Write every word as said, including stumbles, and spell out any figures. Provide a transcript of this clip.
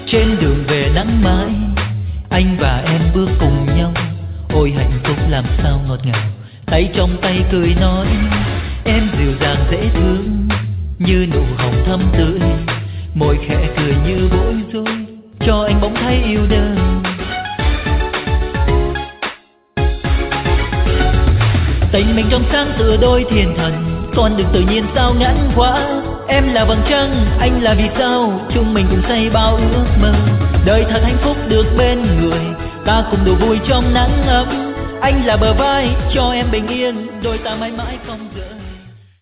Trên đường về nắng mãi, anh và em bước cùng nhau. Ôi hạnh phúc làm sao ngọt ngào, tay trong tay cười nói. Em dịu dàng dễ thương như nụ hồng thắm tươi, môi khẽ cười như bối rối, cho anh bỗng thấy yêu đời. Tình mình trong sáng tựa đôi thiên thần, con đường tự nhiên sao ngắn quá. Em là vầng trăng, anh là vì sao, chúng mình cùng xây bao ước mơ. Đời thật hạnh phúc được bên người, ta cùng đùa vui trong nắng ấm. Anh là bờ vai cho em bình yên, đôi ta mãi mãi không rời.